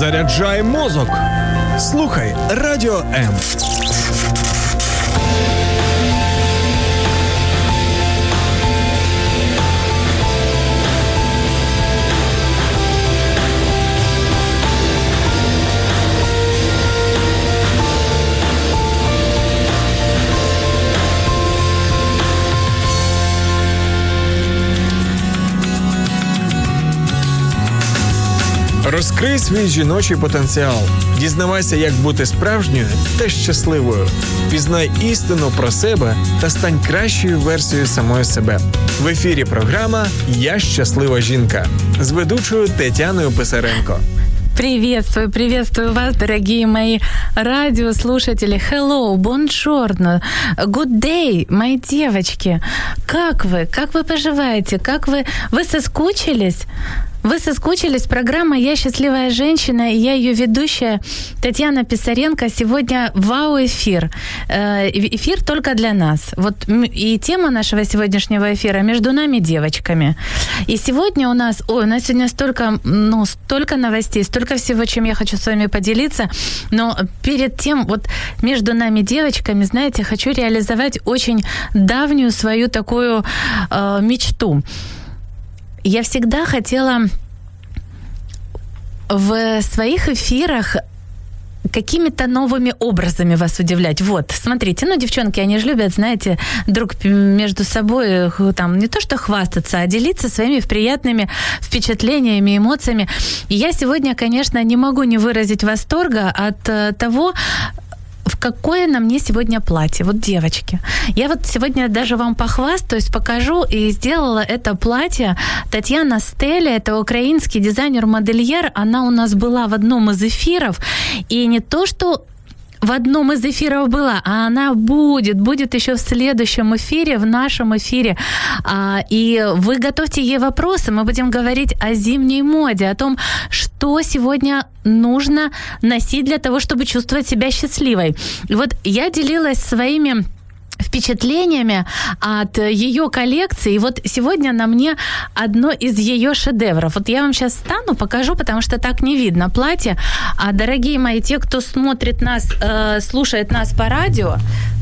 Заряджай мозок. Слухай Радіо М. Розкрий свій жіночий потенціал. Дізнавайся, як бути справжньою та щасливою. Пізнай істину про себе та стань кращою версією самої себе. В ефірі програма «Я щаслива жінка» з ведучою Тетяною Писаренко. Приветствую вас, дорогие мои радиослушатели. Hello, buongiorno, good day, мои девочки. Как вы поживаете? Вы соскучились? Вы соскучились? Программа «Я счастливая женщина» и я ее ведущая Татьяна Писаренко. Сегодня вау-эфир. Эфир только для нас. Вот и тема нашего сегодняшнего эфира «Между нами девочками». И сегодня у нас сегодня столько новостей, столько всего, чем я хочу с вами поделиться. Но перед тем, вот между нами девочками, знаете, хочу реализовать очень давнюю свою такую мечту. Я всегда хотела в своих эфирах какими-то новыми образами вас удивлять. Вот, смотрите, девчонки, они же любят, знаете, друг между собой там не то что хвастаться, а делиться своими приятными впечатлениями, эмоциями. И я сегодня, конечно, не могу не выразить восторга от того, в какое на мне сегодня платье. Вот, девочки, я вот сегодня даже вам похвастаюсь, покажу, и сделала это платье Татьяна Стеля, это украинский дизайнер-модельер, она у нас была в одном из эфиров, и не то, что в одном из эфиров была, а она будет еще в следующем эфире, в нашем эфире. И вы готовьте ей вопросы, мы будем говорить о зимней моде, о том, что сегодня нужно носить для того, чтобы чувствовать себя счастливой. И вот я делилась своими впечатлениями от ее коллекции. И вот сегодня на мне одно из ее шедевров. Вот я вам сейчас встану, покажу, потому что так не видно платье. А, дорогие мои, те, кто смотрит нас, слушает нас по радио,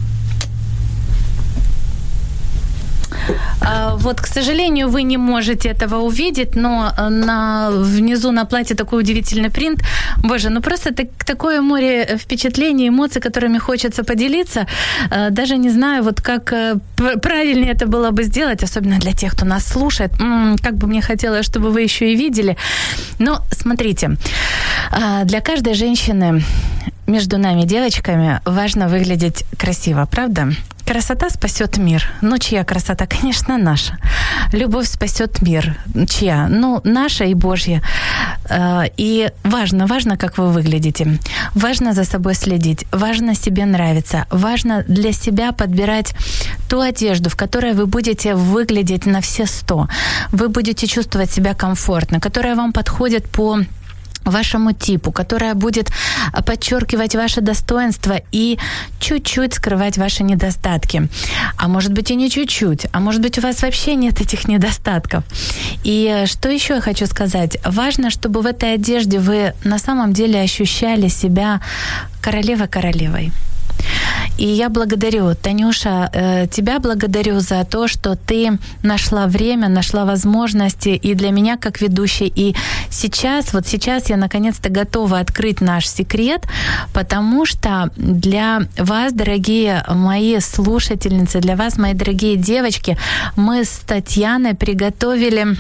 вот, к сожалению, вы не можете этого увидеть, но внизу на платье такой удивительный принт. Боже, просто такое море впечатлений, эмоций, которыми хочется поделиться. Даже не знаю, вот как правильнее это было бы сделать, особенно для тех, кто нас слушает. Как бы мне хотелось, чтобы вы еще и видели. Но смотрите, для каждой женщины между нами, девочками, важно выглядеть красиво, правда? Красота спасет мир. Чья красота? Конечно, наша. Любовь спасет мир. Чья? Наша и Божья. И важно, как вы выглядите. Важно за собой следить. Важно себе нравиться. Важно для себя подбирать ту одежду, в которой вы будете выглядеть на все 100. Вы будете чувствовать себя комфортно, которая вам подходит по вашему типу, которая будет подчеркивать ваше достоинство и чуть-чуть скрывать ваши недостатки. А может быть и не чуть-чуть, а может быть у вас вообще нет этих недостатков. И что еще я хочу сказать? Важно, чтобы в этой одежде вы на самом деле ощущали себя королевой. И я благодарю, Танюша, тебя благодарю за то, что ты нашла время, нашла возможности и для меня как ведущей. И сейчас я наконец-то готова открыть наш секрет, потому что для вас, дорогие мои слушательницы, для вас, мои дорогие девочки, мы с Татьяной приготовили...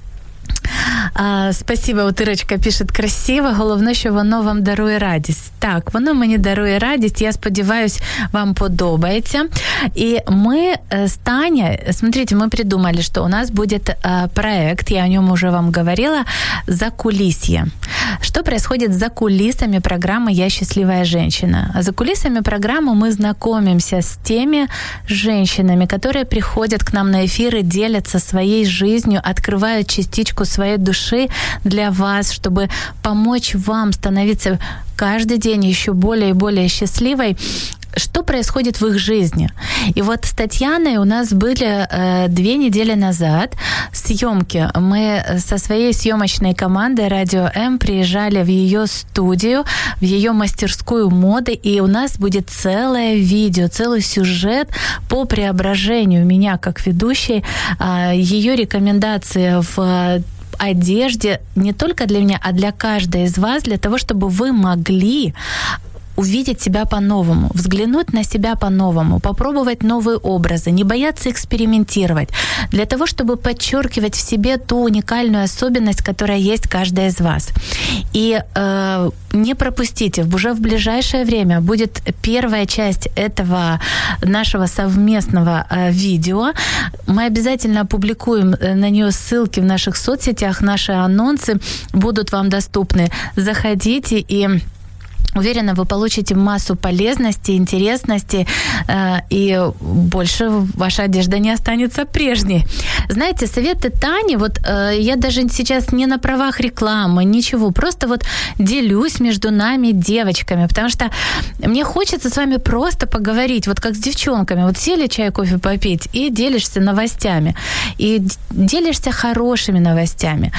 Спасибо, от Ірочка пише красиво, головне, що воно вам дарує радість. Так, воно мені дарує радість, я сподіваюсь, вам подобається. И мы с Таней, смотрите, мы придумали, что у нас будет проект, я о нем уже вам говорила, «Закулисье». Что происходит за кулисами программы «Я счастливая женщина»? За кулисами программы мы знакомимся с теми женщинами, которые приходят к нам на эфиры, делятся своей жизнью, открывают частичку своей души для вас, чтобы помочь вам становиться каждый день еще более и более счастливой. что происходит в их жизни. И вот с Татьяной у нас были 2 недели назад съемки. Мы со своей съемочной командой «Радио М» приезжали в ее студию, в ее мастерскую моды, и у нас будет целое видео, целый сюжет по преображению меня как ведущей, ее рекомендации в одежде не только для меня, а для каждой из вас, для того, чтобы вы могли увидеть себя по-новому, взглянуть на себя по-новому, попробовать новые образы, не бояться экспериментировать, для того, чтобы подчеркивать в себе ту уникальную особенность, которая есть каждая из вас. И не пропустите, уже в ближайшее время будет первая часть этого нашего совместного видео. Мы обязательно опубликуем на нее ссылки в наших соцсетях, наши анонсы будут вам доступны. Заходите и уверена, вы получите массу полезности, интересности, и больше ваша одежда не останется прежней. Знаете, советы Тани, вот я даже сейчас не на правах рекламы, ничего, просто вот делюсь между нами, девочками, потому что мне хочется с вами просто поговорить, вот как с девчонками, вот сели чай, кофе попить и делишься новостями, и делишься хорошими новостями.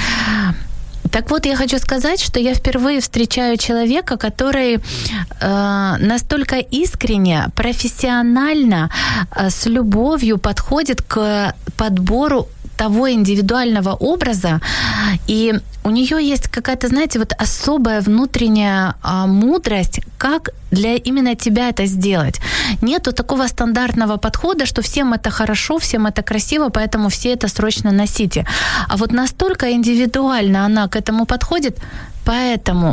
Так вот, я хочу сказать, что я впервые встречаю человека, который настолько искренне, профессионально, с любовью подходит к подбору того индивидуального образа, и у нее есть какая-то, знаете, вот особая внутренняя мудрость, как для именно тебя это сделать. Нету такого стандартного подхода, что всем это хорошо, всем это красиво, поэтому все это срочно носите. А вот настолько индивидуально она к этому подходит, поэтому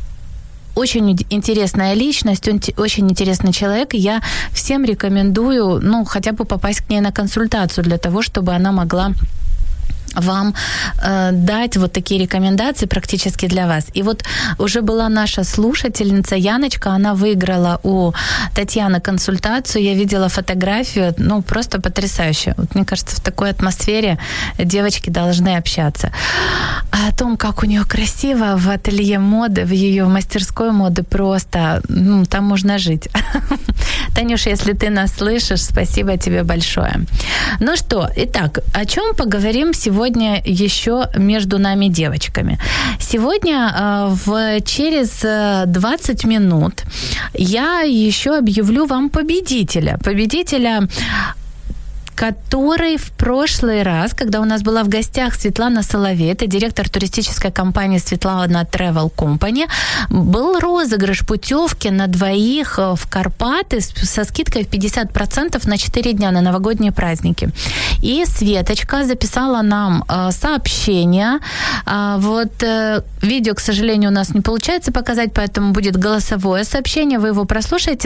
очень интересная личность, очень интересный человек. Я всем рекомендую, хотя бы попасть к ней на консультацию для того, чтобы она могла вам дать вот такие рекомендации практически для вас. И вот уже была наша слушательница Яночка, она выиграла у Татьяны консультацию, я видела фотографию, просто потрясающе. Вот, мне кажется, в такой атмосфере девочки должны общаться. А о том, как у нее красиво в ателье моды, в ее мастерской моды, просто, там можно жить. Танюша, если ты нас слышишь, спасибо тебе большое. Ну что, итак, о чем поговорим сегодня еще между нами, девочками? Сегодня через 20 минут я еще объявлю вам победителя, который в прошлый раз, когда у нас была в гостях Светлана Соловей, это директор туристической компании Светлана Travel Company, был розыгрыш путевки на 2 в Карпаты со скидкой в 50% на 4 дня на новогодние праздники. И Светочка записала нам сообщение. Видео, к сожалению, у нас не получается показать, поэтому будет голосовое сообщение. Вы его прослушаете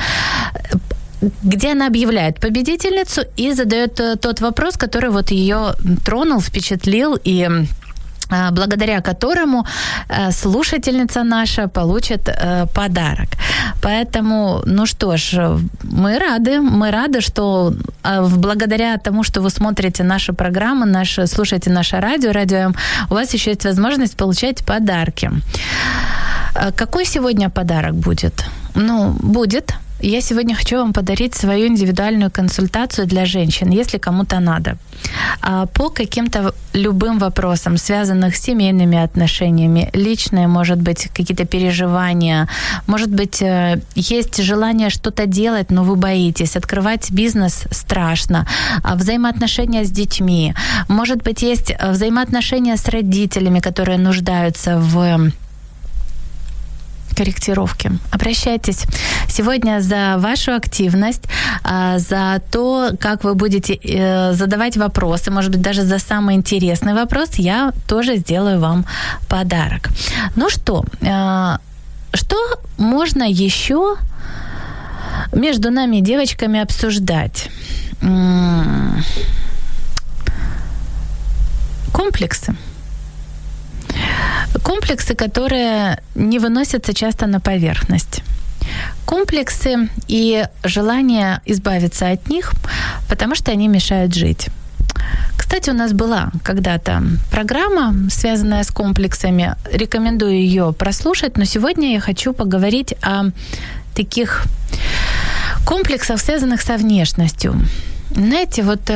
где она объявляет победительницу и задает тот вопрос, который вот ее тронул, впечатлил, и благодаря которому слушательница наша получит подарок. Поэтому, мы рады, что благодаря тому, что вы смотрите наши программы, слушаете наше радио М, у вас еще есть возможность получать подарки. Какой сегодня подарок будет? Будет. Я сегодня хочу вам подарить свою индивидуальную консультацию для женщин, если кому-то надо, по каким-то любым вопросам, связанным с семейными отношениями, личные, может быть, какие-то переживания, может быть, есть желание что-то делать, но вы боитесь, открывать бизнес страшно, взаимоотношения с детьми, может быть, есть взаимоотношения с родителями, которые нуждаются в корректировки. Обращайтесь. Сегодня за вашу активность, за то, как вы будете задавать вопросы, может быть, даже за самый интересный вопрос, я тоже сделаю вам подарок. Что можно еще между нами, девочками, обсуждать? Комплексы, которые не выносятся часто на поверхность. Комплексы и желание избавиться от них, потому что они мешают жить. Кстати, у нас была когда-то программа, связанная с комплексами. Рекомендую ее прослушать, но сегодня я хочу поговорить о таких Комплексов, связанных со внешностью. Знаете, вот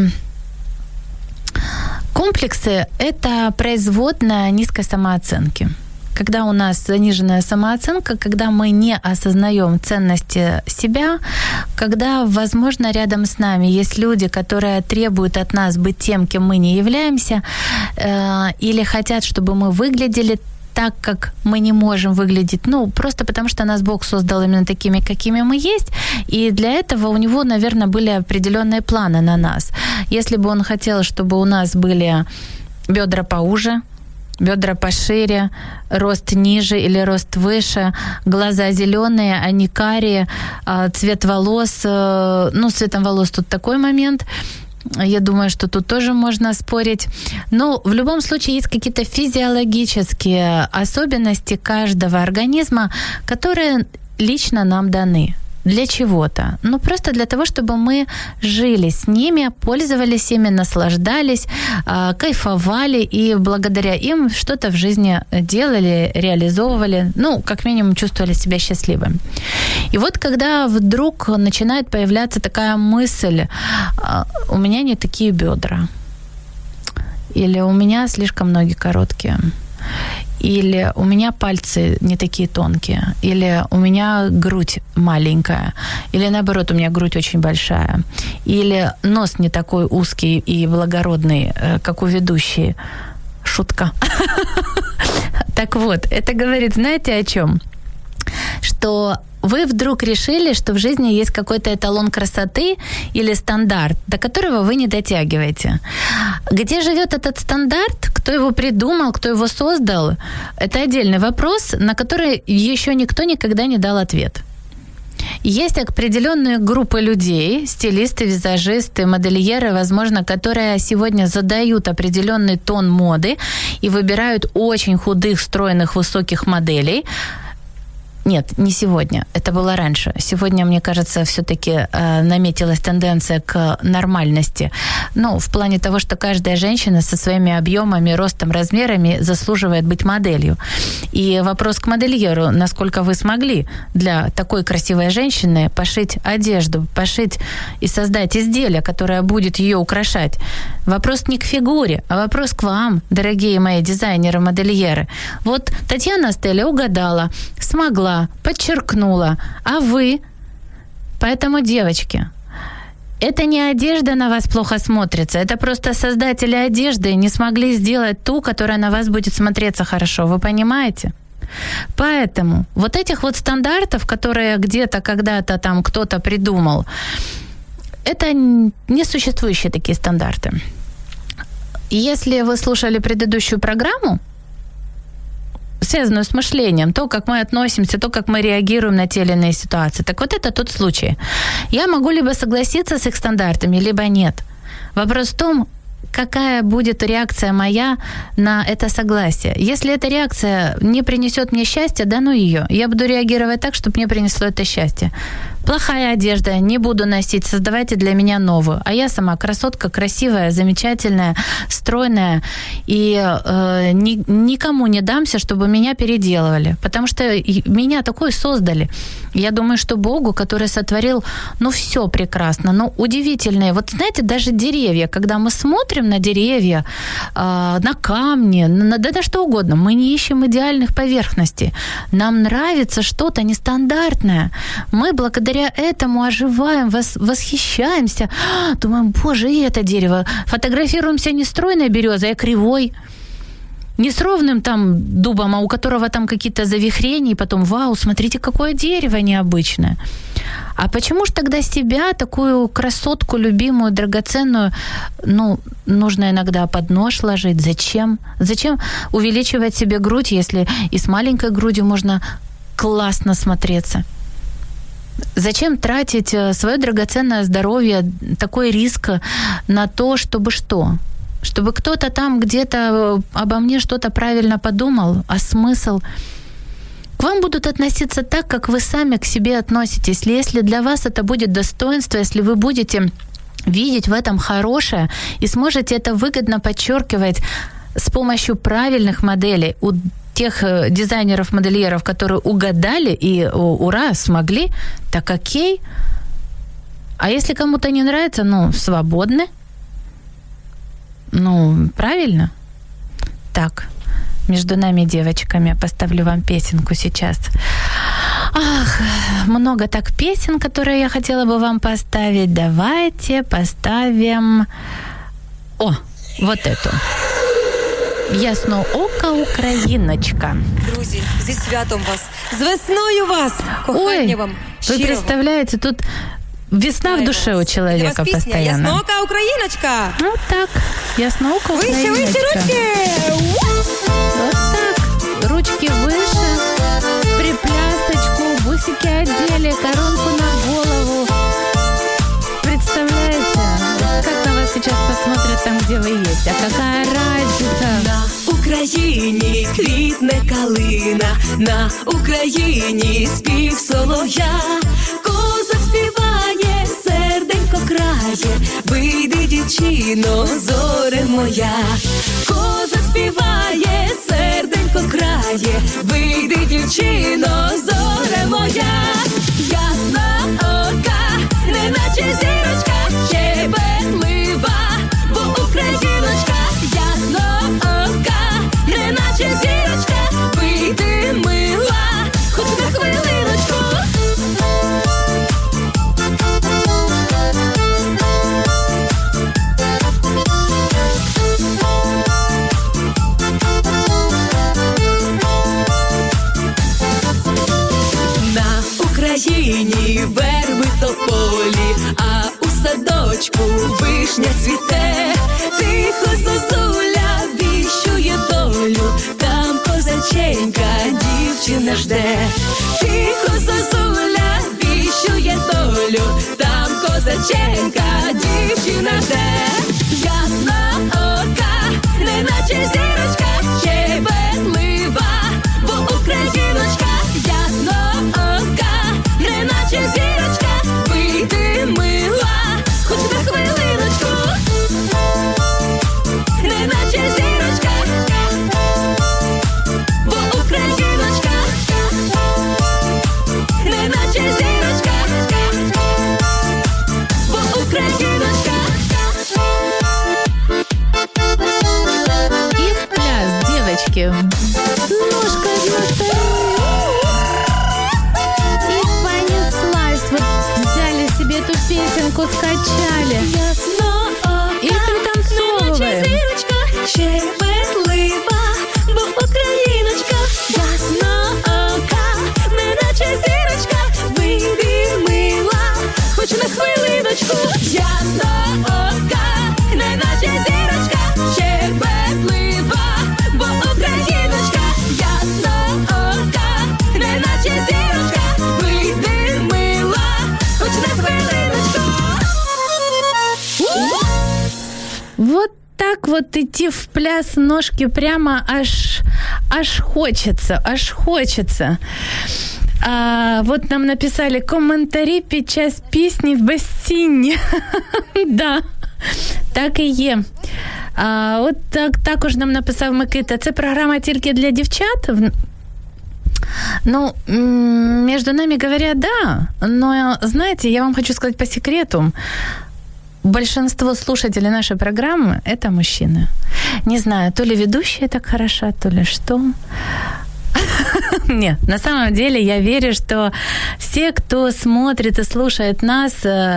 комплексы – это производная низкой самооценки. Когда у нас заниженная самооценка, когда мы не осознаем ценности себя, когда, возможно, рядом с нами есть люди, которые требуют от нас быть тем, кем мы не являемся, или хотят, чтобы мы выглядели так, как мы не можем выглядеть, просто потому что нас Бог создал именно такими, какими мы есть, и для этого у него, наверное, были определенные планы на нас. Если бы он хотел, чтобы у нас были бедра поуже, бедра пошире, рост ниже или рост выше, глаза зеленые, а не карие, цвет волос, с цветом волос тут такой момент. Я думаю, что тут тоже можно спорить. Но в любом случае есть какие-то физиологические особенности каждого организма, которые лично нам даны. Для чего-то. Просто для того, чтобы мы жили с ними, пользовались ими, наслаждались, кайфовали и благодаря им что-то в жизни делали, реализовывали, как минимум чувствовали себя счастливыми. И вот когда вдруг начинает появляться такая мысль, у меня не такие бедра, или у меня слишком ноги короткие, или у меня пальцы не такие тонкие, или у меня грудь маленькая, или наоборот, у меня грудь очень большая, или нос не такой узкий и благородный, как у ведущей. Шутка. Так вот, это говорит, знаете, о чем? Что вы вдруг решили, что в жизни есть какой-то эталон красоты или стандарт, до которого вы не дотягиваете. Где живет этот стандарт, кто его придумал, кто его создал, это отдельный вопрос, на который еще никто никогда не дал ответ. Есть определенные группы людей, стилисты, визажисты, модельеры, возможно, которые сегодня задают определенный тон моды и выбирают очень худых, стройных, высоких моделей. Нет, не сегодня. Это было раньше. Сегодня, мне кажется, все-таки наметилась тенденция к нормальности. В плане того, что каждая женщина со своими объемами, ростом, размерами заслуживает быть моделью. И вопрос к модельеру, насколько вы смогли для такой красивой женщины пошить одежду, пошить и создать изделие, которое будет ее украшать. Вопрос не к фигуре, а вопрос к вам, дорогие мои дизайнеры-модельеры. Вот Татьяна Стеля угадала, смогла, подчеркнула. А вы? Поэтому, девочки, это не одежда на вас плохо смотрится, это просто создатели одежды не смогли сделать ту, которая на вас будет смотреться хорошо. Вы понимаете? Поэтому вот этих вот стандартов, которые где-то, когда-то там кто-то придумал, это несуществующие такие стандарты. Если вы слушали предыдущую программу, связанную с мышлением, то, как мы относимся, то, как мы реагируем на те или иные ситуации. Так вот это тот случай. Я могу либо согласиться с их стандартами, либо нет. Вопрос в том, какая будет реакция моя на это согласие. Если эта реакция не принесет мне счастья, да ну ее. Я буду реагировать так, чтобы мне принесло это счастье. Плохая одежда, не буду носить, создавайте для меня новую. А я сама красотка, красивая, замечательная, стройная. И никому не дамся, чтобы меня переделывали. Потому что меня такой создали. Я думаю, что Богу, который сотворил, все прекрасно, удивительное. Вот знаете, даже деревья, когда мы смотрим на деревья, на камни, на что угодно, мы не ищем идеальных поверхностей. Нам нравится что-то нестандартное. Мы благодаря этому оживаем, восхищаемся. Думаем, боже, и это дерево. Фотографируемся не стройной березой, а кривой. Не с ровным там дубом, а у которого там какие-то завихрения, и потом, вау, смотрите, какое дерево необычное. А почему же тогда себя, такую красотку, любимую, драгоценную, нужно иногда под нож ложить? Зачем? Зачем увеличивать себе грудь, если и с маленькой грудью можно классно смотреться? Зачем тратить свое драгоценное здоровье, такой риск на то, чтобы что? Чтобы кто-то там где-то обо мне что-то правильно подумал, а смысл? К вам будут относиться так, как вы сами к себе относитесь. Если для вас это будет достоинство, если вы будете видеть в этом хорошее и сможете это выгодно подчеркивать с помощью правильных моделей, у тех дизайнеров-модельеров, которые угадали и ура, смогли, так окей. А если кому-то не нравится, свободны. Правильно? Так, между нами девочками поставлю вам песенку сейчас. Ах, много так песен, которые я хотела бы вам поставить. Давайте поставим... вот эту. Ясноока Україночка. Друзі, зі святом вас, з весною вас, кохання вам щиро. Вы представляете, тут весна в душе у человека постоянно. Ясноока Україночка. Вот так, Ясноока Україночка. Выше ручки. Вот так, ручки выше, приплясочку, бусики одели, коронку на голову. Представляете, как на вас сейчас посмотрят там, где вы есть. А какая разница? На Україні квітне калина, на Україні спів солов'я. Козак співає, серденько крає, вийди, дівчино, зоре моя. Козак співає, серденько крає, вийди, дівчино, зоре моя. Ясна ока, неначе зірочка, щебетлива, бо україночка. Ясна ока, неначе зірочка, вийди, мила, хоч на хвилиночку. На Україні верби тополі, а у садочку вишня цвіте. Тихо зозуля віщує долю, там козаченька дівчина жде. Тихо зозуля віщує долю, там козаченька дівчина жде. Ясна ока, неначе зірочка, щебетлива, бо україночка. Ясна ока, неначе зірочка, вийди, мила, хоч на хвилиночку. Неначе зірочка, бо україночка. Неначе зірочка, бо україночка. И в пляс, девочки. Ножка одна, и понеслась. Вот взяли себе эту песенку, скачали. И пританцовываем. Щебетлива, бо україночка. Ясна ока, неначе зірочка, вийди, мила, хоч на хвилиночку. Ясна ока, неначе зірочка, щебетлива, бо україночка. Ясна ока, неначе зірочка, вийди, мила, хоч на хвилиночку. Вот так вот идти в пляс, ножки прямо аж хочется. Вот нам написали коментарі під час пісні в безцінні. Да, так і є. От також нам написав Микита, це програма тільки для дівчат? Между нами говоря, да. Но, знаете, я вам хочу сказать по секрету. Большинство слушателей нашей программы – это мужчины. Не знаю, то ли ведущая так хороша, то ли что. Нет, на самом деле я верю, что все, кто смотрит и слушает нас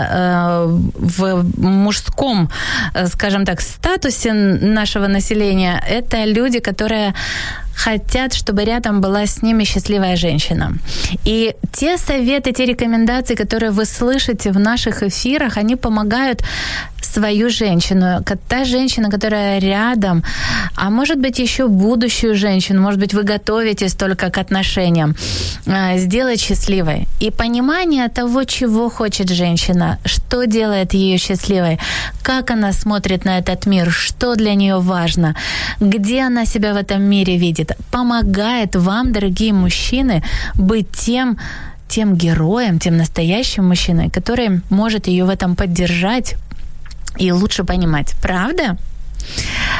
в мужском, скажем так, статусе нашего населения, это люди, которые хотят, чтобы рядом была с ними счастливая женщина. И те советы, те рекомендации, которые вы слышите в наших эфирах, они помогают свою женщину, та женщина, которая рядом, а может быть еще будущую женщину, может быть вы готовитесь только к отношениям, сделать счастливой. И понимание того, чего хочет женщина, что делает ее счастливой, как она смотрит на этот мир, что для нее важно, где она себя в этом мире видит, помогает вам, дорогие мужчины, быть тем героем, тем настоящим мужчиной, который может ее в этом поддержать и лучше понимать. Правда?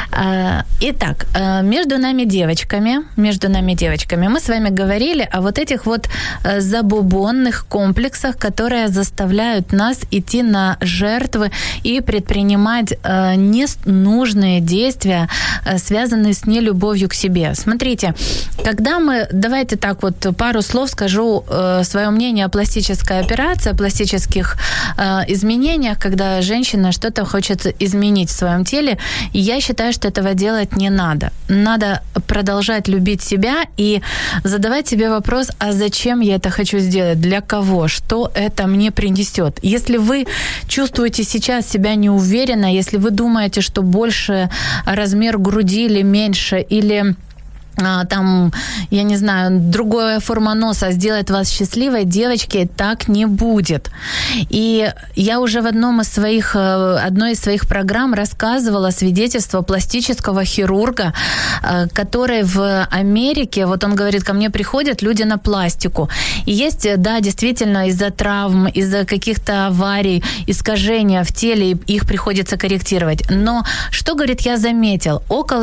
Итак, между нами девочками мы с вами говорили о вот этих вот забубонных комплексах, которые заставляют нас идти на жертвы и предпринимать ненужные действия, связанные с нелюбовью к себе. Смотрите, когда давайте так вот пару слов скажу свое мнение о пластической операции, о пластических изменениях, когда женщина что-то хочет изменить в своем теле. И я считаю, что этого делать не надо. Надо продолжать любить себя и задавать себе вопрос, а зачем я это хочу сделать, для кого, что это мне принесет. Если вы чувствуете сейчас себя неуверенно, если вы думаете, что больше размер груди или меньше, или там, я не знаю, другая форма носа сделает вас счастливой, девочки, так не будет. И я уже в одной из своих программ рассказывала свидетельство пластического хирурга, который в Америке, вот он говорит, ко мне приходят люди на пластику. И есть, да, действительно, из-за травм, из-за каких-то аварий, искажения в теле, их приходится корректировать. Но что, говорит, я заметил, около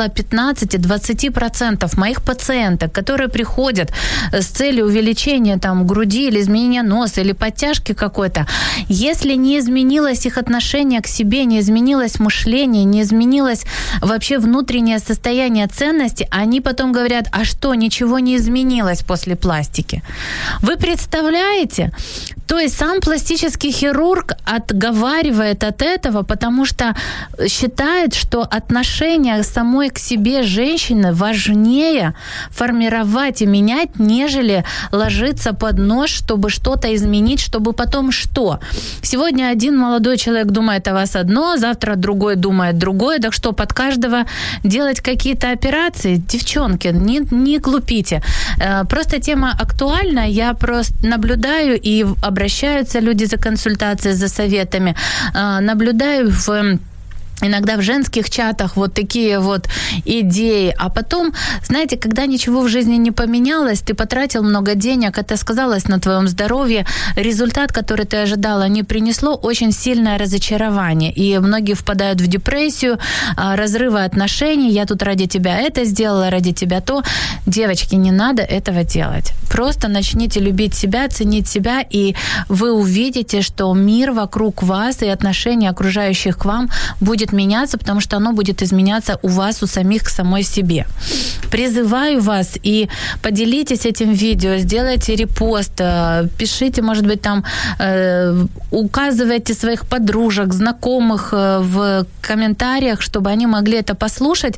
15-20% моих пациенток, которые приходят с целью увеличения там груди или изменения носа или подтяжки какой-то, если не изменилось их отношение к себе, не изменилось мышление, не изменилось вообще внутреннее состояние ценности, они потом говорят, а что, ничего не изменилось после пластики? Вы представляете? То есть сам пластический хирург отговаривает от этого, потому что считает, что отношение самой к себе женщины важнее формировать и менять, нежели ложиться под нож, чтобы что-то изменить, чтобы потом что? Сегодня один молодой человек думает о вас одно, завтра другой думает другое, так что под каждого делать какие-то операции? Девчонки, не глупите. Просто тема актуальна, я просто наблюдаю и обращаются люди за консультацией, за советами. Наблюдаю иногда в женских чатах вот такие вот идеи. А потом, знаете, когда ничего в жизни не поменялось, ты потратил много денег, это сказалось на твоем здоровье, результат, который ты ожидала, не принесло, очень сильное разочарование. И многие впадают в депрессию, разрывы отношений. Я тут ради тебя это сделала, ради тебя то. Девочки, не надо этого делать. Просто начните любить себя, ценить себя, и вы увидите, что мир вокруг вас и отношение окружающих к вам будет меняться, потому что оно будет изменяться у вас, у самих, к самой себе. Призываю вас и поделитесь этим видео, сделайте репост, пишите, может быть, там, указывайте своих подружек, знакомых в комментариях, чтобы они могли это послушать.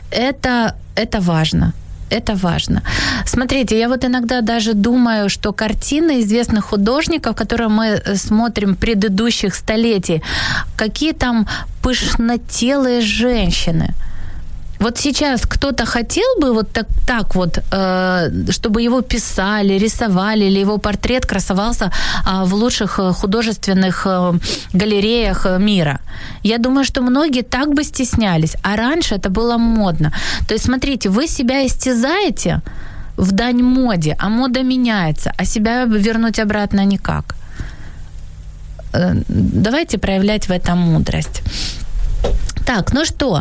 Это важно. Это важно. Смотрите, я вот иногда даже думаю, что картины известных художников, которые мы смотрим предыдущих столетий, какие там пышнотелые женщины. Вот сейчас кто-то хотел бы вот так вот, чтобы его писали, рисовали, или его портрет красовался в лучших художественных галереях мира. Я думаю, что многие так бы стеснялись, а раньше это было модно. То есть, смотрите, вы себя истязаете в дань моде, а мода меняется, а себя вернуть обратно никак. Давайте проявлять в этом мудрость. Так, ну что,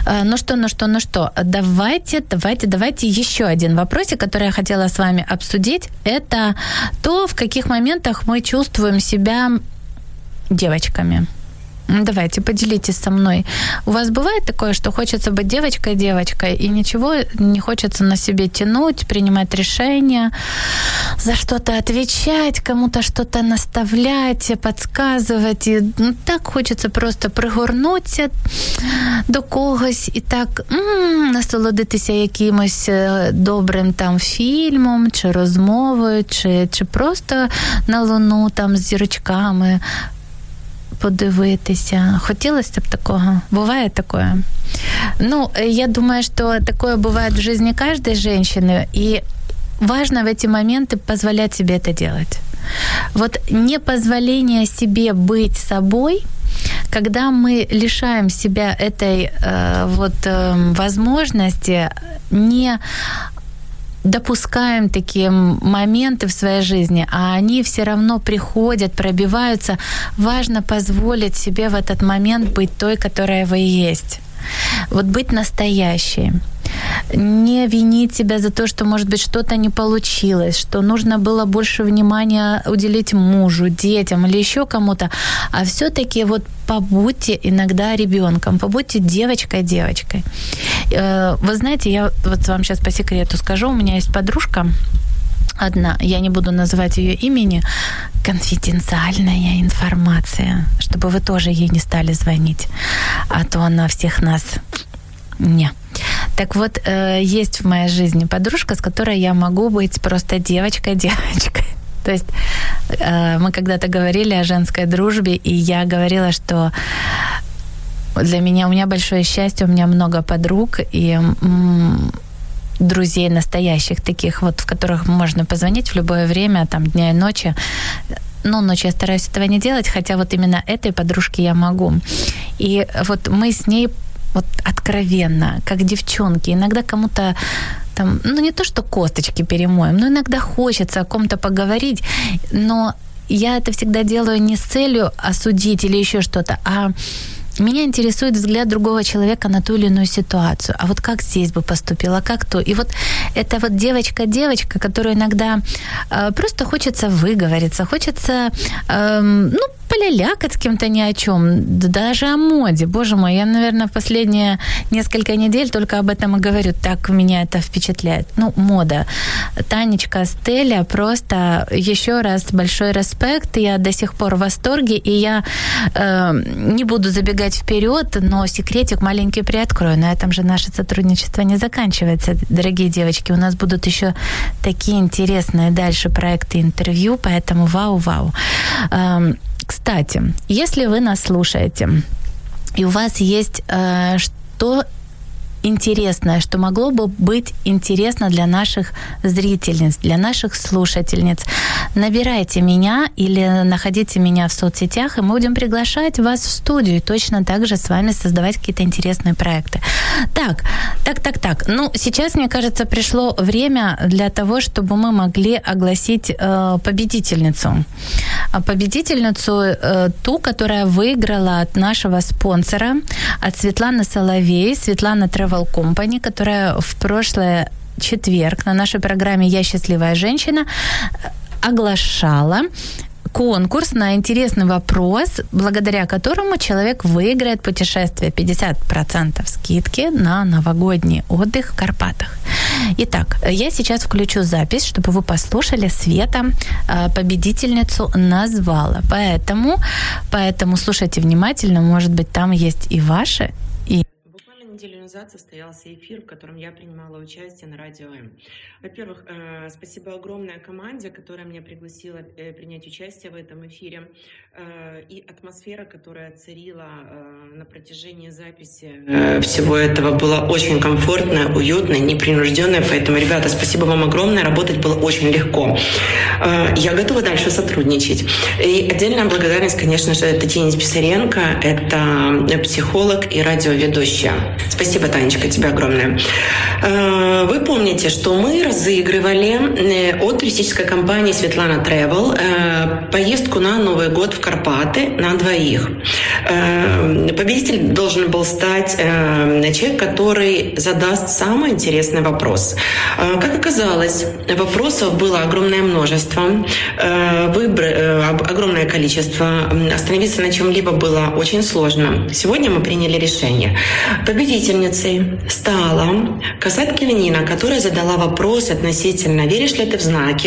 давайте еще один вопросик, который я хотела с вами обсудить. Это то, в каких моментах мы чувствуем себя девочками. Давайте, поделитесь со мной. У вас бывает такое, что хочется быть девочкой, и ничего не хочется на себе тянуть, принимать решения, за что-то отвечать, кому-то что-то наставлять, подсказывать. И, так хочется просто пригорнутися до когось і так насолодитися якимось добрим там фільмом, чи розмовою, чи просто на луну там з зірочками подивитися. Хотелось бы такого? Бывает такое? Ну, я думаю, что такое бывает в жизни каждой женщины, и важно в эти моменты позволять себе это делать. Вот непозволение себе быть собой, когда мы лишаем себя этой возможности, не допускаем такие моменты в своей жизни, а они все равно приходят, пробиваются. Важно позволить себе в этот момент быть той, которая вы есть. Вот быть настоящей. Не винить себя за то, что, может быть, что-то не получилось, что нужно было больше внимания уделить мужу, детям или еще кому-то, а все-таки вот побудьте иногда ребенком, побудьте девочкой. Вы знаете, я вот вам сейчас по секрету скажу, у меня есть подружка одна, я не буду называть ее имени, конфиденциальная информация, чтобы вы тоже ей не стали звонить, а то она всех нас... Не. Так вот, есть в моей жизни подружка, с которой я могу быть просто девочкой. То есть мы когда-то говорили о женской дружбе, и я говорила, что для меня, у меня большое счастье, у меня много подруг и друзей настоящих таких, вот, в которых можно позвонить в любое время, там, дня и ночи. Ну, ночью я стараюсь этого не делать, хотя вот именно этой подружке я могу. И вот мы с ней вот откровенно, как девчонки. Иногда кому-то там, ну не то, что косточки перемоем, но иногда хочется о ком-то поговорить, но я это всегда делаю не с целью осудить или еще что-то, а меня интересует взгляд другого человека на ту или иную ситуацию. А вот как здесь бы поступила, как то. И вот это вот девочка, которую иногда просто хочется выговориться, хочется, полялякать с кем-то ни о чем, даже о моде. Боже мой, я, наверное, в последние несколько недель только об этом и говорю. Так меня это впечатляет. Ну, мода. Танечка, Стеля, просто еще раз большой респект. Я до сих пор в восторге, и я не буду забегать вперед, но секретик маленький приоткрою. На этом же наше сотрудничество не заканчивается, дорогие девочки. У нас будут еще такие интересные дальше проекты, интервью, поэтому вау-вау. Кстати, если вы нас слушаете, и у вас есть что интересное, что могло бы быть интересно для наших зрительниц, для наших слушательниц, набирайте меня или находите меня в соцсетях, и мы будем приглашать вас в студию и точно так же с вами создавать какие-то интересные проекты. Так. Ну, сейчас, мне кажется, пришло время для того, чтобы мы могли огласить победительницу. Победительницу ту, которая выиграла от нашего спонсора, от Светланы Соловей, Светлана Travel Company, которая в прошлый четверг на нашей программе «Я счастливая женщина» оглашала конкурс на интересный вопрос, благодаря которому человек выиграет путешествие 50% скидки на новогодний отдых в Карпатах. Итак, я сейчас включу запись, чтобы вы послушали. Света победительницу назвала. Поэтому слушайте внимательно, может быть, там есть и ваши, и... Неделю назад состоялся эфир, в котором я принимала участие на Радио М. Во-первых, спасибо огромной команде, которая меня пригласила принять участие в этом эфире. И атмосфера, которая царила на протяжении записи всего этого, была очень комфортная, уютная, непринужденная. Поэтому, ребята, спасибо вам огромное. Работать было очень легко. Я готова дальше сотрудничать. И отдельная благодарность, конечно же, Татьяне Писаренко. Это психолог и радиоведущая. Спасибо, Танечка, тебе огромное. Вы помните, что мы разыгрывали от туристической компании Светлана Travel поездку на Новый год в Карпаты на двоих. Победитель должен был стать человек, который задаст самый интересный вопрос. Как оказалось, вопросов было огромное множество, огромное количество. Остановиться на чем-либо было очень сложно. Сегодня мы приняли решение. Победительницей стала Касаткина Нина, которая задала вопрос относительно, веришь ли ты в знаки,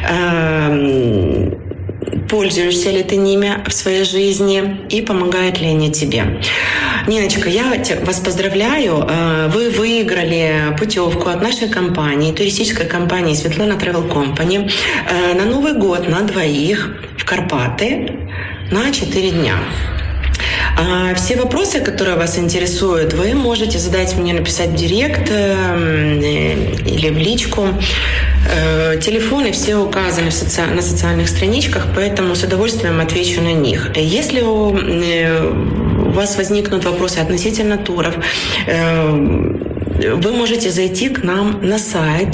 пользуешься ли ты ними в своей жизни и помогают ли они тебе. Ниночка, я вас поздравляю. Вы выиграли путевку от нашей компании, туристической компании Светлана Travel Company на Новый год на двоих в Карпаты на 4 дня. Все вопросы, которые вас интересуют, вы можете задать мне, написать в директ или в личку. Телефоны все указаны на социальных страничках, поэтому с удовольствием отвечу на них. Если у вас возникнут вопросы относительно туров, вы можете зайти к нам на сайт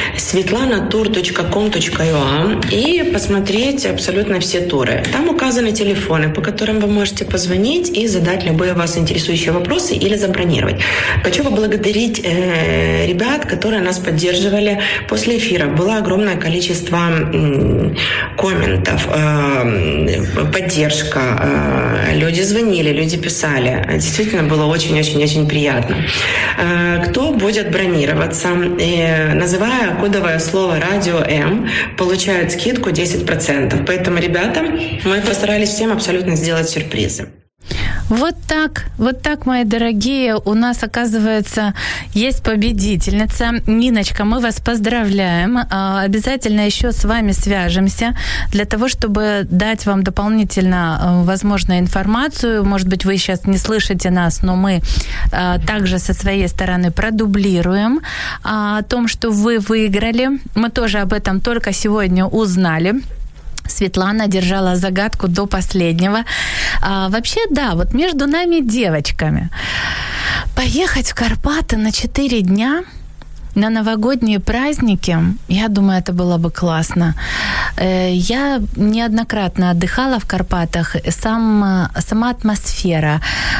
svetlanatur.com.ua и посмотреть абсолютно все туры. Там указаны телефоны, по которым вы можете позвонить и задать любые вас интересующие вопросы или забронировать. Хочу поблагодарить ребят, которые нас поддерживали после эфира. Было огромное количество комментов, поддержка. Люди звонили, люди писали. Действительно, было очень-очень-очень приятно. Кто будет бронироваться, называя кодовое слово «Радио М», получают скидку 10%. Поэтому, ребята, мы постарались всем абсолютно сделать сюрпризы. Вот так, мои дорогие, у нас, оказывается, есть победительница. Ниночка, мы вас поздравляем. Обязательно еще с вами свяжемся для того, чтобы дать вам дополнительно, возможно, информацию. Может быть, вы сейчас не слышите нас, но мы также со своей стороны продублируем о том, что вы выиграли. Мы тоже об этом только сегодня узнали. Светлана держала загадку до последнего. Вообще, да, вот между нами девочками. Поехать в Карпаты на 4 дня на новогодние праздники, я думаю, это было бы классно. Я неоднократно отдыхала в Карпатах. Сама атмосфера,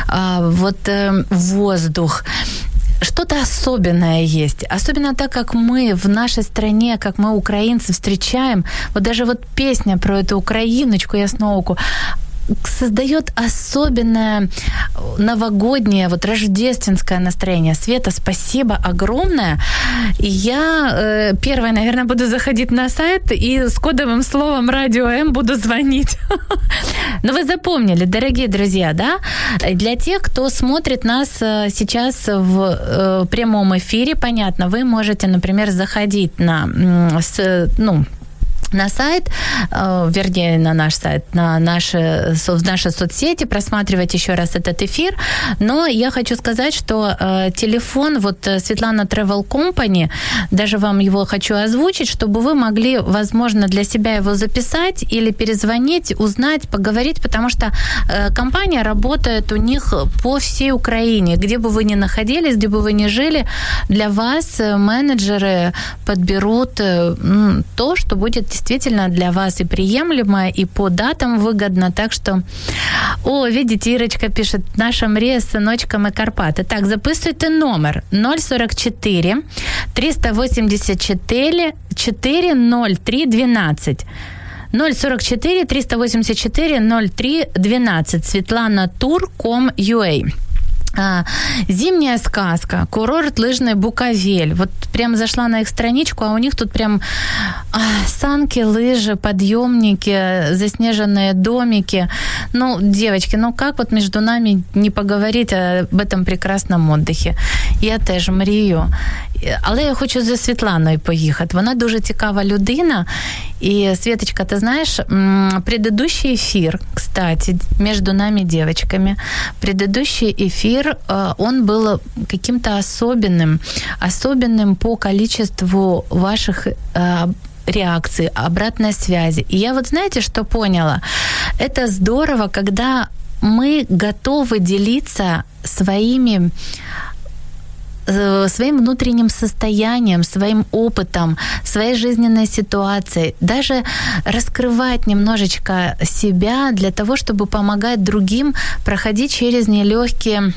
воздух, что-то особенное есть. Особенно так, как мы в нашей стране, как мы, украинцы, встречаем. Вот даже вот песня про эту украиночку, ясноуку, создаёт особенное новогоднее, вот рождественское настроение. Света, спасибо огромное. И я первая, наверное, буду заходить на сайт и с кодовым словом «Радио М» буду звонить. Но вы запомнили, дорогие друзья, да? Для тех, кто смотрит нас сейчас в прямом эфире, понятно, вы можете, например, заходить на сайт, вернее, на наш сайт, в наши соцсети, просматривать еще раз этот эфир. Но я хочу сказать, что телефон, вот Светлана Travel Company, даже вам его хочу озвучить, чтобы вы могли, возможно, для себя его записать или перезвонить, узнать, поговорить, потому что компания работает у них по всей Украине. Где бы вы ни находились, где бы вы ни жили, для вас менеджеры подберут то, что будет действительно для вас и приемлемо, и по датам выгодно. Так что, видите, Ирочка пишет, наша мрія з синочками Карпати. Так, записуйте номер 044 384 03 12. 044 384 03 12. svetlanatur.com.ua. Зимняя сказка, курорт лыжный Буковель. Вот прям зашла на их страничку, а у них тут прям санки, лыжи, подъемники, заснеженные домики. Ну, девочки, как вот между нами не поговорить об этом прекрасном отдихі? Я теж мрію. Але я хочу за Світланою поїхати. Вона дуже цікава людина. И, Светочка, ты знаешь, предыдущий эфир, кстати, между нами девочками, предыдущий эфир, он был каким-то особенным по количеству ваших реакций, обратной связи. И я вот знаете, что поняла? Это здорово, когда мы готовы делиться своим внутренним состоянием, своим опытом, своей жизненной ситуацией, даже раскрывать немножечко себя для того, чтобы помогать другим проходить через нелегкие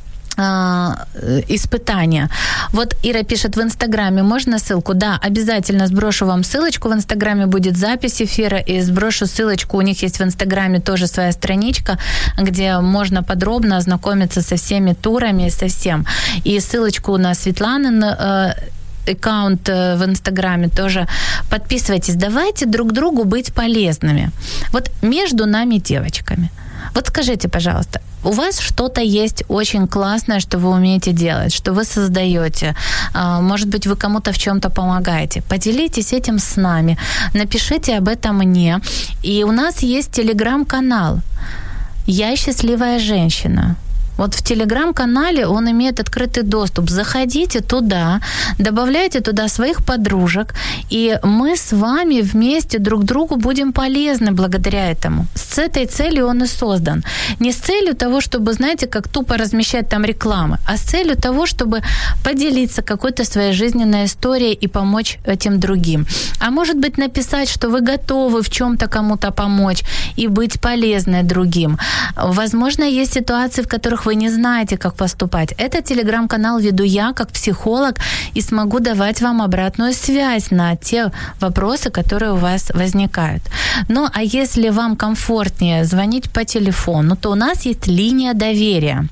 испытания. Вот Ира пишет в Инстаграме, можно ссылку? Да, обязательно сброшу вам ссылочку. В Инстаграме будет запись эфира, и сброшу ссылочку. У них есть в Инстаграме тоже своя страничка, где можно подробно ознакомиться со всеми турами, со всем. И ссылочку на Светланин аккаунт в Инстаграме тоже подписывайтесь. Давайте друг другу быть полезными. Вот между нами девочками. Вот скажите, пожалуйста, у вас что-то есть очень классное, что вы умеете делать, что вы создаете. Может быть, вы кому-то в чем-то помогаете. Поделитесь этим с нами. Напишите об этом мне. И у нас есть телеграм-канал «Я счастливая женщина». Вот в Телеграм-канале он имеет открытый доступ. Заходите туда, добавляйте туда своих подружек, и мы с вами вместе друг другу будем полезны благодаря этому. С этой целью он и создан. Не с целью того, чтобы, знаете, как тупо размещать там рекламы, а с целью того, чтобы поделиться какой-то своей жизненной историей и помочь этим другим. А может быть, написать, что вы готовы в чём-то кому-то помочь и быть полезной другим. Возможно, есть ситуации, в которых вы не знаете, как поступать. Этот телеграм-канал веду я, как психолог, и смогу давать вам обратную связь на те вопросы, которые у вас возникают. Ну, а если вам комфортнее звонить по телефону, то у нас есть линия доверия.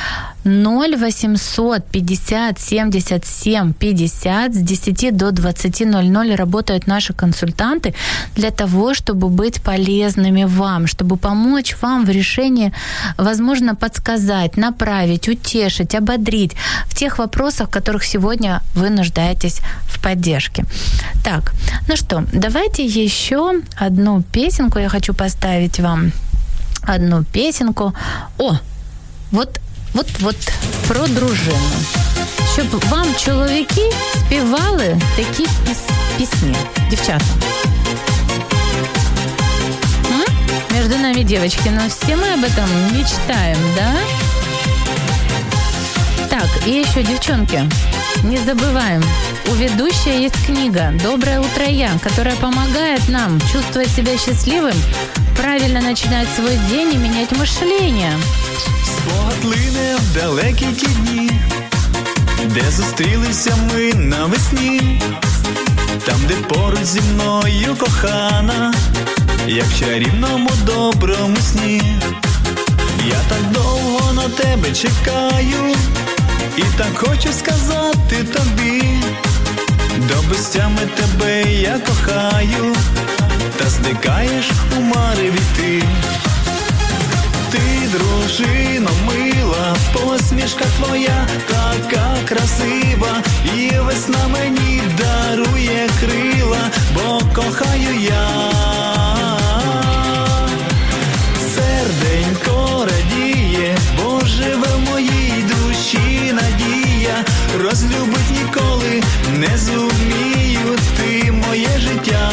0800 50 77 50 с 10 до 20:00 работают наши консультанты для того, чтобы быть полезными вам, чтобы помочь вам в решении, возможно, подсказать, направить, утешить, ободрить в тех вопросах, в которых сегодня вы нуждаетесь в поддержке. Так, ну что, давайте еще одну песенку. Я хочу поставить вам одну песенку. Вот про дружину. Щоб вам чоловіки співали такі пісні. Дівчата. Между нами девочки, но все мы об этом мечтаем, да? Так, и еще, девчонки, не забываем, у ведущей есть книга «Доброе утро, я», которая помогает нам чувствовать себя счастливым, правильно начинать свой день и менять мышление. Спогад лине в далекі ті дні, де зустрілися ми навесні, там, де поруч зі мною кохана, як в чарівному доброму сні. Я так довго на тебе чекаю, і так хочу сказати тобі, до безтями тебе я кохаю, та зникаєш у мареві ти. Ти, дружино мила, посмішка твоя така красива, і весна мені дарує крила, бо кохаю я. Серденько радіє, бо живе в моїй душі надія, розлюбить ніколи не зумію, ти моє життя.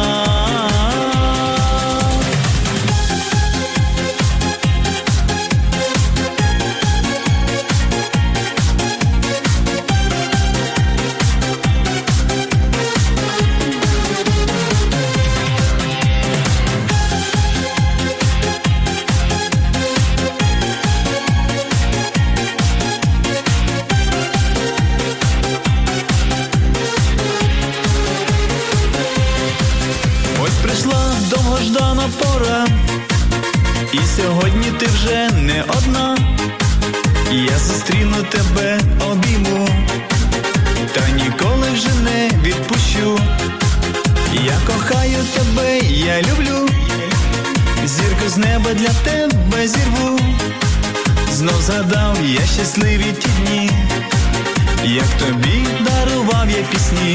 Довгождана пора, і сьогодні ти вже не одна. Я зустріну тебе, обійму, та ніколи вже не відпущу. Я кохаю тебе, я люблю, зірку з неба для тебе зірву. Знов згадав я щасливі ті дні, як тобі дарував я пісні.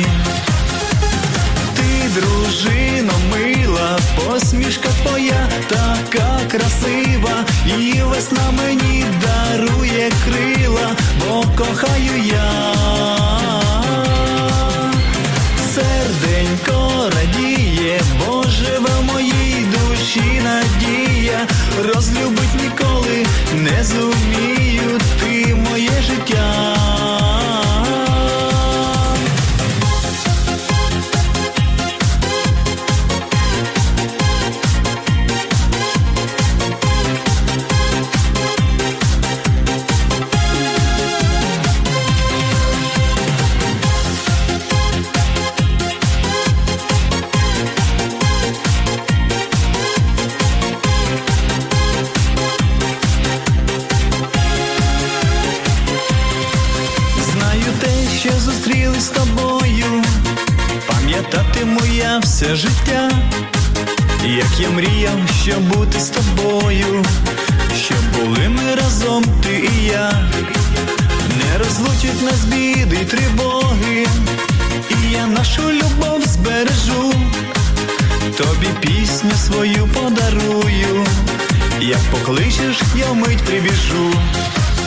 Дружино мила, посмішка твоя така красива, і весна мені дарує крила, бо кохаю я. Серденько радіє, бо живе в моїй душі надія, розлюбить ніколи не зумію, ти моє життя. З тобою пам'ятатиму я все життя, як я мріяв, щоб бути з тобою, щоб були ми разом ти і я. Не розлучать нас біди й тривоги, і я нашу любов збережу, тобі пісню свою подарую, як покличеш, я вмить прибіжу.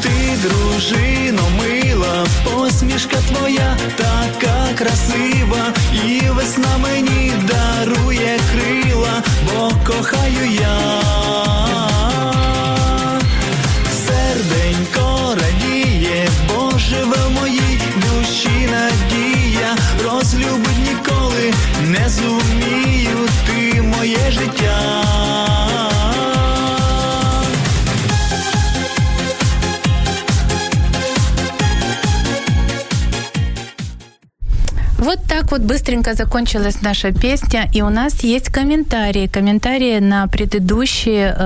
Ти, дружино мила, посмішка твоя така красива, і весна мені дарує крила, бо кохаю я. Серденько радіє, бо живе в моїй душі надія, розлюбить ніколи не зумію, ти моє життя. Вот так вот быстренько закончилась наша песня, и у нас есть комментарии на предыдущие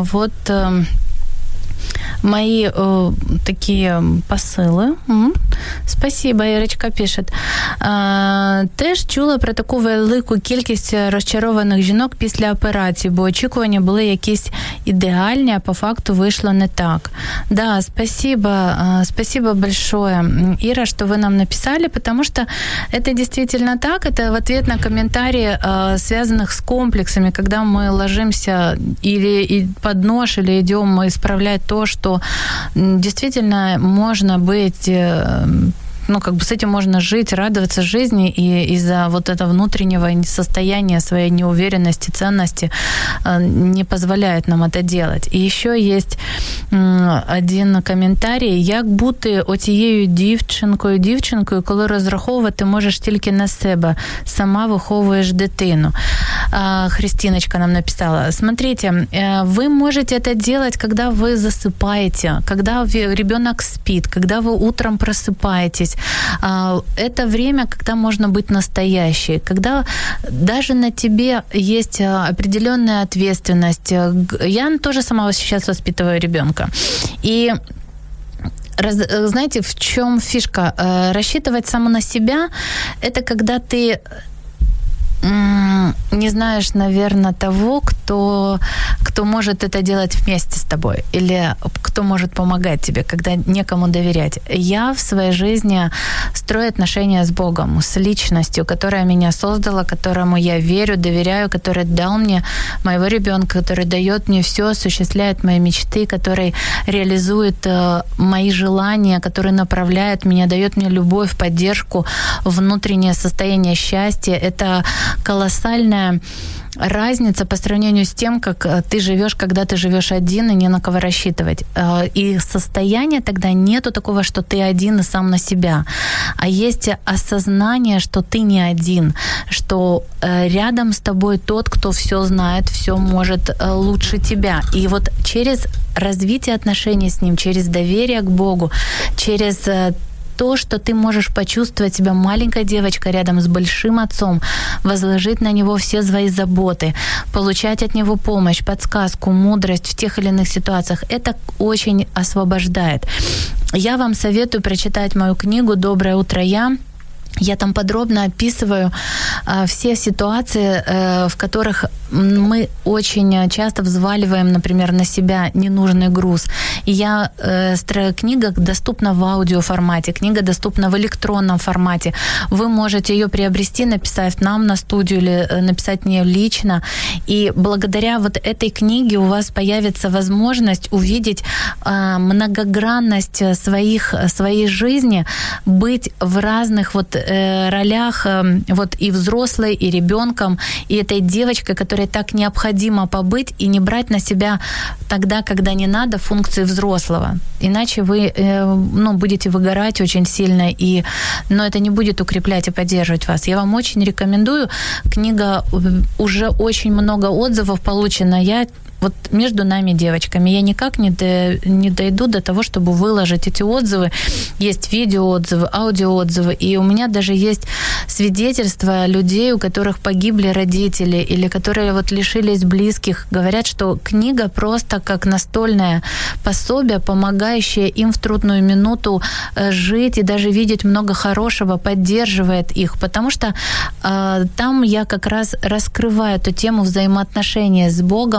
мои такие посили. Спасибо, Ірочка пише. Теж чула про таку велику кількість розчарованих жінок після операції, бо очікування були якісь ідеальні, а по факту вийшло не так. Да, спасибо большое, Ира, что вы нам написали, потому что это действительно так. Это в ответ на комментарии, связанных с комплексами, когда мы ложимся или под нож, или идем исправлять то, что действительно можно быть, с этим можно жить, радоваться жизни, и из-за вот этого внутреннего состояния своей неуверенности, ценности не позволяет нам это делать. И еще есть один коментарій. Як бути отією дівчинкою, коли розраховувати можеш тільки на себе, сама виховуєш дитину? Христиночка нам написала. Смотрите, вы можете это делать, когда вы засыпаете, когда ребенок спит, когда вы утром просыпаетесь. Это время, когда можно быть настоящей, когда даже на тебе есть определенная ответственность. Я тоже сама сейчас воспитываю ребенка. И знаете, в чем фишка? Рассчитывать само на себя – это когда ты не знаешь, наверное, того, кто может это делать вместе с тобой или кто может помогать тебе, когда некому доверять. Я в своей жизни строю отношения с Богом, с личностью, которая меня создала, которому я верю, доверяю, который дал мне моего ребенка, который дает мне все, осуществляет мои мечты, который реализует мои желания, который направляет меня, дает мне любовь, поддержку, внутреннее состояние счастья. Это колоссальная разница по сравнению с тем, как ты живешь, когда ты живешь один и не на кого рассчитывать. И состояния тогда нету такого, что ты один и сам на себя. А есть осознание, что ты не один, что рядом с тобой тот, кто все знает, все может лучше тебя. И вот через развитие отношений с ним, через доверие к Богу, через то, что ты можешь почувствовать себя маленькой девочкой рядом с большим отцом, возложить на него все свои заботы, получать от него помощь, подсказку, мудрость в тех или иных ситуациях. Это очень освобождает. Я вам советую прочитать мою книгу «Доброе утро, я». Я там подробно описываю все ситуации, в которых мы очень часто взваливаем, например, на себя ненужный груз. И книга доступна в аудиоформате, книга доступна в электронном формате. Вы можете ее приобрести, написав нам на студию или написать мне лично. И благодаря вот этой книге у вас появится возможность увидеть многогранность своей жизни, быть в разных ролях, и взрослой, и ребенком, и этой девочкой, которой так необходимо побыть и не брать на себя тогда, когда не надо, функции взрослого. Иначе вы будете выгорать очень сильно, но это не будет укреплять и поддерживать вас. Я вам очень рекомендую. Книга, уже очень много отзывов получено. Я между нами, девочками, я никак не дойду до того, чтобы выложить эти отзывы. Есть видеоотзывы, аудиоотзывы, и у меня даже есть свидетельства людей, у которых погибли родители или которые лишились близких. Говорят, что книга просто как настольное пособие, помогающее им в трудную минуту жить и даже видеть много хорошего, поддерживает их, потому что там я как раз раскрываю эту тему взаимоотношений с Богом, с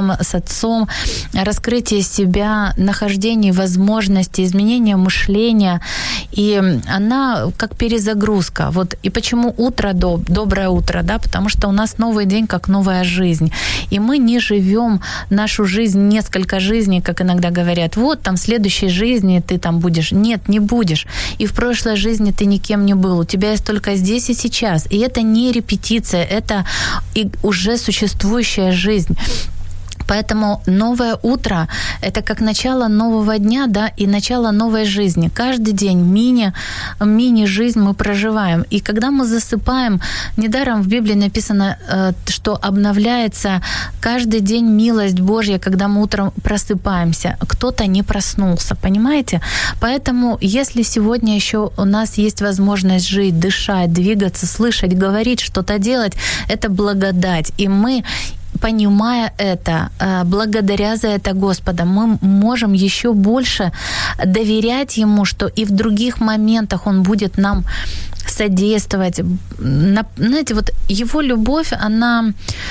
Отцом, раскрытие себя, нахождение возможностей, изменение мышления. И она как перезагрузка. Вот. И почему утро, доброе утро, да? Потому что у нас новый день как новая жизнь. И мы не живем нашу жизнь, несколько жизней, как иногда говорят. Вот там в следующей жизни ты там будешь. Нет, не будешь. И в прошлой жизни ты никем не был. У тебя есть только здесь и сейчас. И это не репетиция, это и уже существующая жизнь. Поэтому новое утро – это как начало нового дня, да, и начало новой жизни. Каждый день мини-жизнь мы проживаем. И когда мы засыпаем, недаром в Библии написано, что обновляется каждый день милость Божья, когда мы утром просыпаемся. Кто-то не проснулся, понимаете? Поэтому если сегодня еще у нас есть возможность жить, дышать, двигаться, слышать, говорить, что-то делать, это благодать. И мы, понимая это, благодаря за это Господа, мы можем еще больше доверять Ему, что и в других моментах Он будет нам содействовать. Знаете, вот Его любовь, она...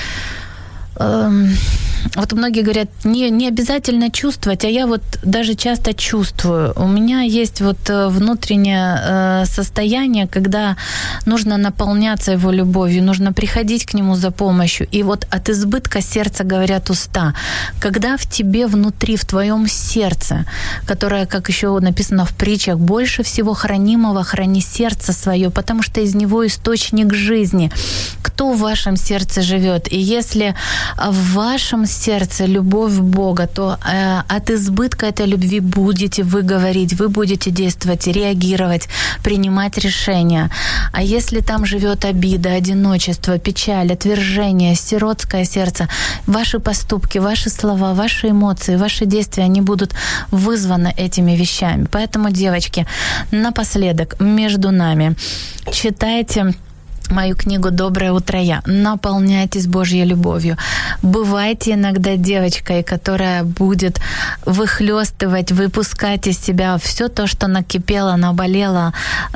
Вот многие говорят, не обязательно чувствовать, а я вот даже часто чувствую. У меня есть вот внутреннее состояние, когда нужно наполняться Его любовью, нужно приходить к Нему за помощью. И вот от избытка сердца говорят уста. Когда в тебе внутри, в твоем сердце, которое, как еще написано в притчах, больше всего хранимого, храни сердце свое, потому что из него источник жизни. Кто в вашем сердце живет? И если в вашем сердце любовь Бога, то от избытка этой любви будете вы говорить, вы будете действовать, реагировать, принимать решения. А если там живет обида, одиночество, печаль, отвержение, сиротское сердце, ваши поступки, ваши слова, ваши эмоции, ваши действия, они будут вызваны этими вещами. Поэтому, девочки, напоследок, между нами, читайте мою книгу «Доброе утро, я». Наполняйтесь Божьей любовью. Бывайте иногда девочкой, которая будет выхлёстывать, выпускать из себя все то, что накипело, наболело,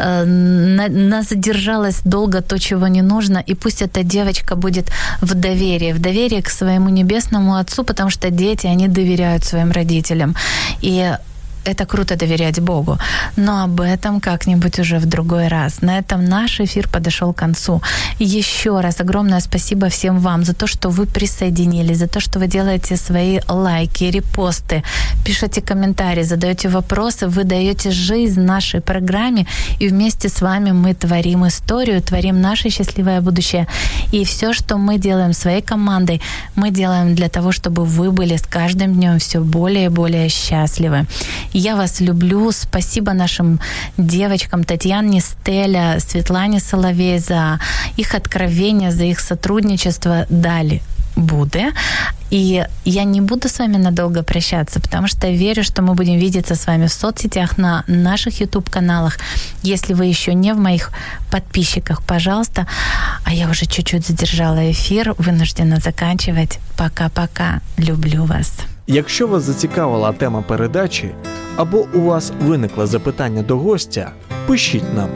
задержалось долго то, чего не нужно. И пусть эта девочка будет в доверии к своему небесному Отцу, потому что дети, они доверяют своим родителям. И это круто доверять Богу, но об этом как-нибудь уже в другой раз. На этом наш эфир подошел к концу. Еще раз огромное спасибо всем вам за то, что вы присоединились, за то, что вы делаете свои лайки, репосты, пишете комментарии, задаете вопросы, вы даете жизнь нашей программе, и вместе с вами мы творим историю, творим наше счастливое будущее. И все, что мы делаем своей командой, мы делаем для того, чтобы вы были с каждым днем все более и более счастливы. Я вас люблю. Спасибо нашим девочкам Татьяне Стеля, Светлане Соловей за их откровение, за их сотрудничество. Дали буде. И я не буду с вами надолго прощаться, потому что верю, что мы будем видеться с вами в соцсетях, на наших YouTube-каналах. Если вы еще не в моих подписчиках, пожалуйста. А я уже чуть-чуть задержала эфир, вынуждена заканчивать. Пока-пока. Люблю вас. Якщо вас зацікавила тема передачі, або у вас виникло запитання до гостя, пишіть нам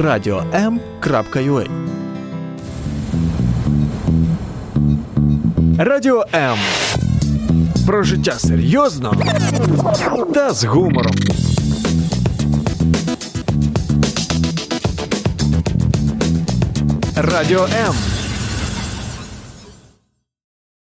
radio.m.ua. Радіо М. Про життя серйозно та з гумором. Радіо М.